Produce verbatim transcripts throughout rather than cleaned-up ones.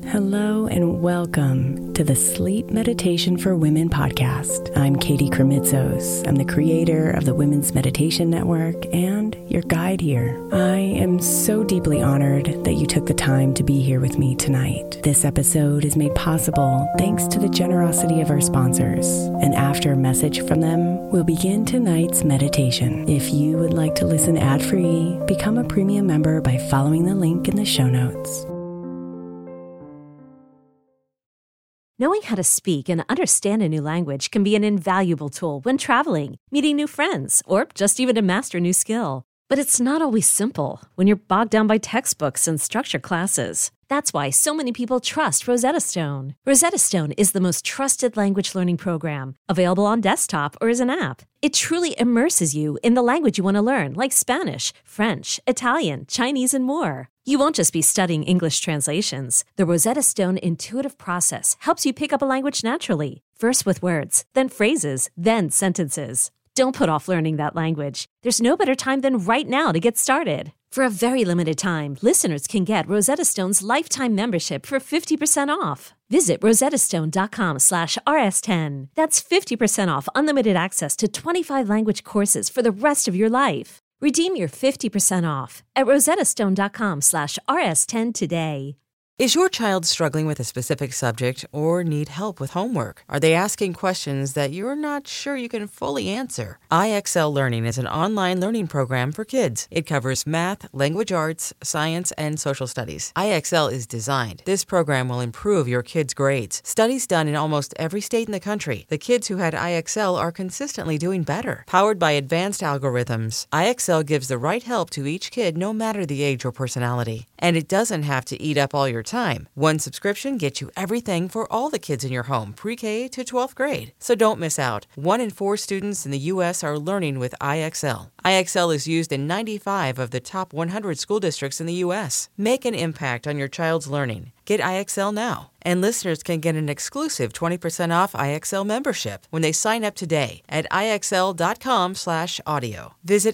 Hello and welcome to the Sleep Meditation for Women podcast. I'm Katie Kremitzos. I'm the creator of the Women's Meditation Network and your guide here. I am so deeply honored that you took the time to be here with me tonight. This episode is made possible thanks to the generosity of our sponsors. And after a message from them, we'll begin tonight's meditation. If you would like to listen ad-free, become a premium member by following the link in the show notes. Knowing how to speak and understand a new language can be an invaluable tool when traveling, meeting new friends, or just even to master a new skill. But it's not always simple when you're bogged down by textbooks and structured classes. That's why so many people trust Rosetta Stone. Rosetta Stone is the most trusted language learning program, available on desktop or as an app. It truly immerses you in the language you want to learn, like Spanish, French, Italian, Chinese, and more. You won't just be studying English translations. The Rosetta Stone intuitive process helps you pick up a language naturally, first with words, then phrases, then sentences. Don't put off learning that language. There's no better time than right now to get started. For a very limited time, listeners can get Rosetta Stone's lifetime membership for fifty percent off. Visit rosettastone.com slash rs10. That's fifty percent off unlimited access to twenty-five language courses for the rest of your life. Redeem your fifty percent off at rosettastone.com slash rs10 today. Is your child struggling with a specific subject or need help with homework? Are they asking questions that you're not sure you can fully answer? I X L Learning is an online learning program for kids. It covers math, language arts, science, and social studies. I X L is designed. This program will improve your kids' grades. Studies done in almost every state in the country. The kids who had I X L are consistently doing better. Powered by advanced algorithms, I X L gives the right help to each kid no matter the age or personality. And it doesn't have to eat up all your time. One subscription gets you everything for all the kids in your home, pre-K to twelfth grade. So don't miss out. One in four students in the U S are learning with I X L. I X L is used in ninety-five of the top one hundred school districts in the U S. Make an impact on your child's learning. Get I X L now. And listeners can get an exclusive twenty percent off I X L membership when they sign up today at IXL.com slash audio. Visit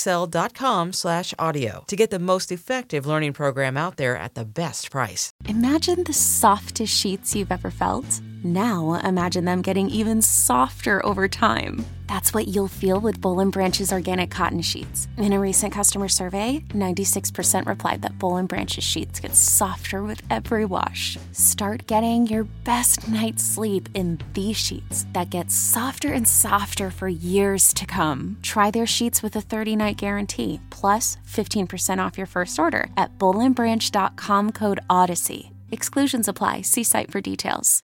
IXL.com slash audio to get the most effective learning program out there at the best price. Imagine the softest sheets you've ever felt. Now imagine them getting even softer over time. That's what you'll feel with Boll and Branch's organic cotton sheets. In a recent customer survey, ninety-six percent replied that Boll and Branch's sheets get softer with every wash. Start getting your best night's sleep in these sheets that get softer and softer for years to come. Try their sheets with a thirty-night guarantee, plus fifteen percent off your first order at boll and branch dot com code Odyssey. Exclusions apply. See site for details.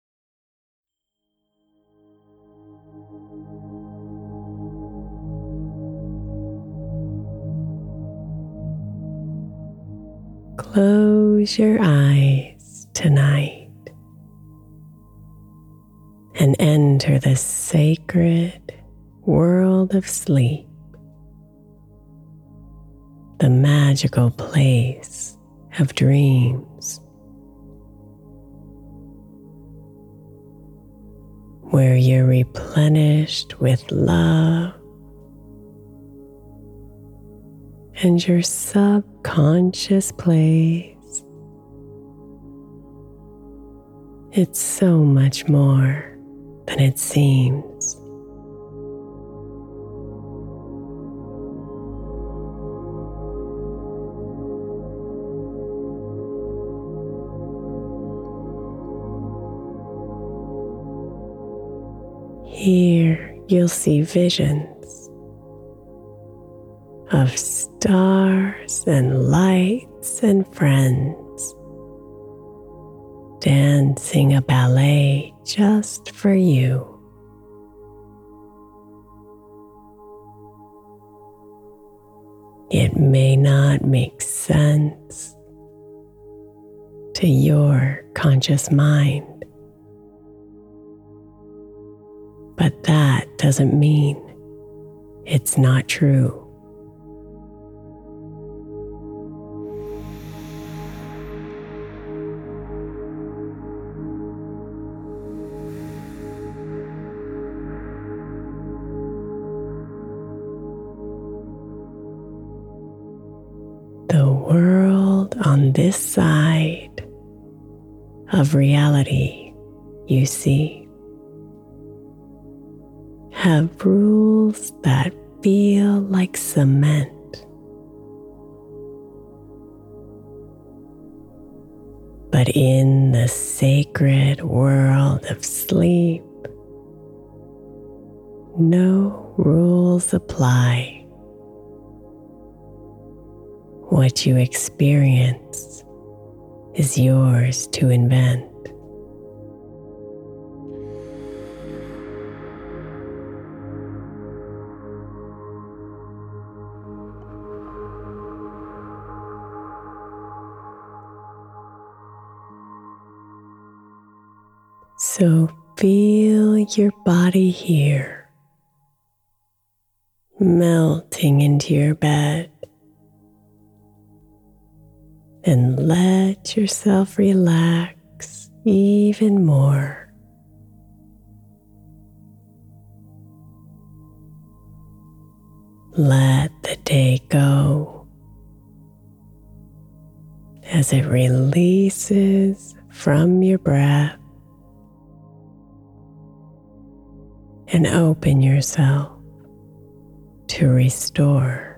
Close your eyes tonight and enter the sacred world of sleep, the magical place of dreams, where you're replenished with love and your subconscious place. It's so much more than it seems. Here you'll see visions of stars and lights and friends dancing a ballet just for you. It may not make sense to your conscious mind, but that doesn't mean it's not true. The world on this side of reality you see have rules that feel like cement. But in the sacred world of sleep, no rules apply. What you experience is yours to invent. So feel your body here, melting into your bed, and let yourself relax even more. Let the day go as it releases from your breath, and open yourself to restore.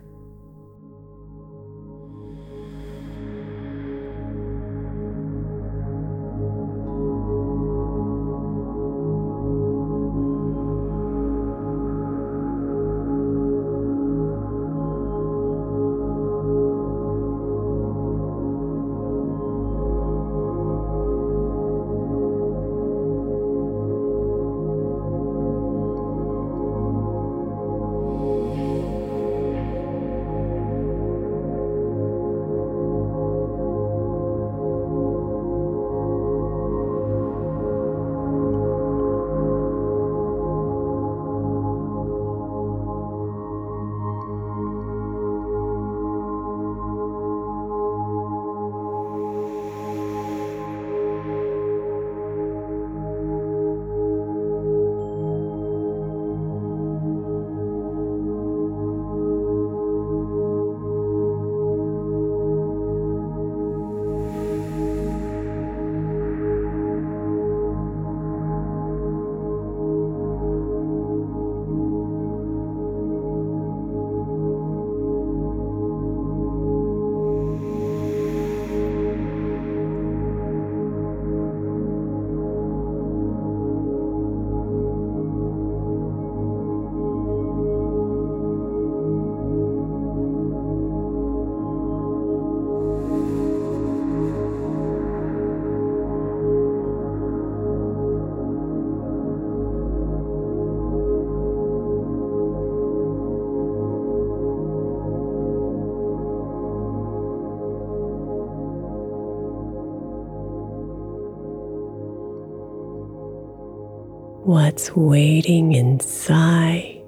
What's waiting inside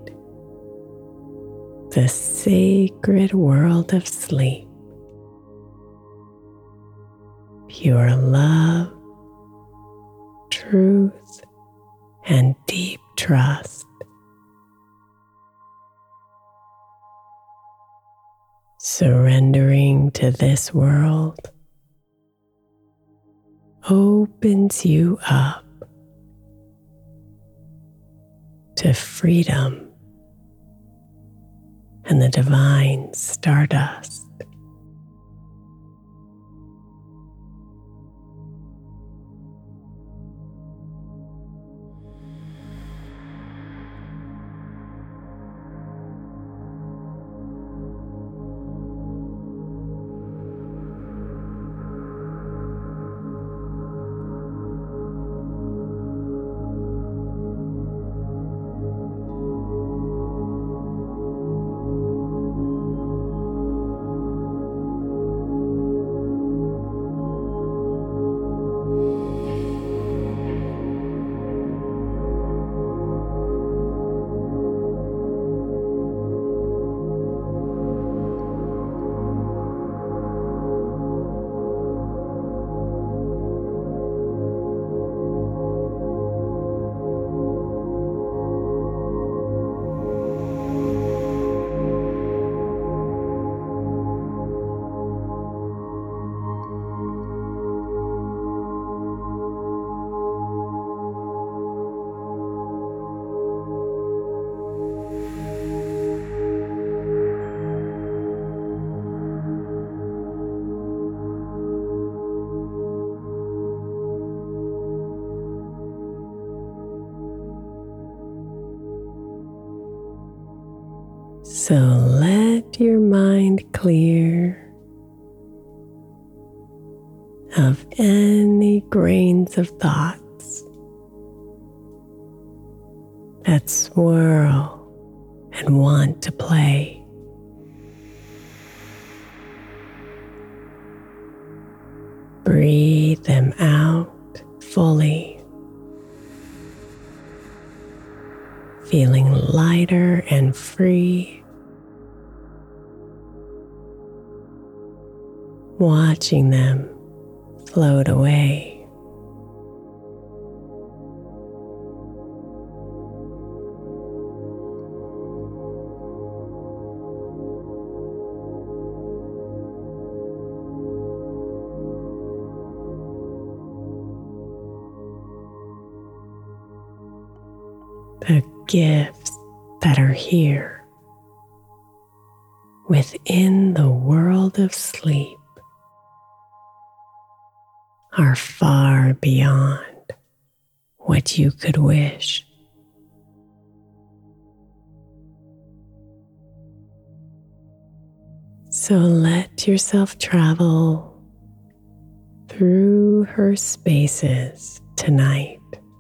the sacred world of sleep? Pure love, truth, and deep trust. Surrendering to this world opens you up to freedom and the divine stardust. So let your mind clear of any grains of thoughts that swirl and want to play. Breathe them out fully, feeling lighter and free, watching them float away. The gifts that are here within the world of sleep are far beyond what you could wish. So let yourself travel through her spaces tonight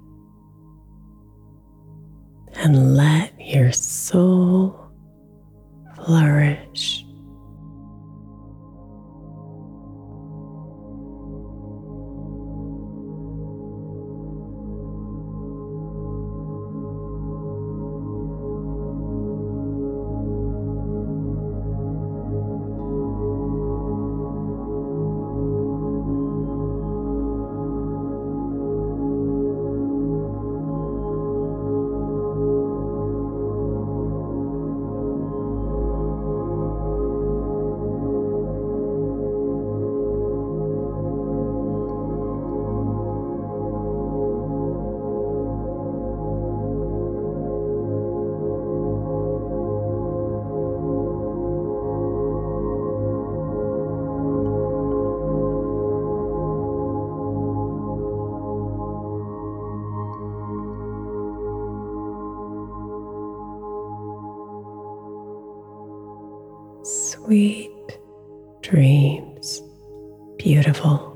and let your soul flourish. Sweet dreams, beautiful.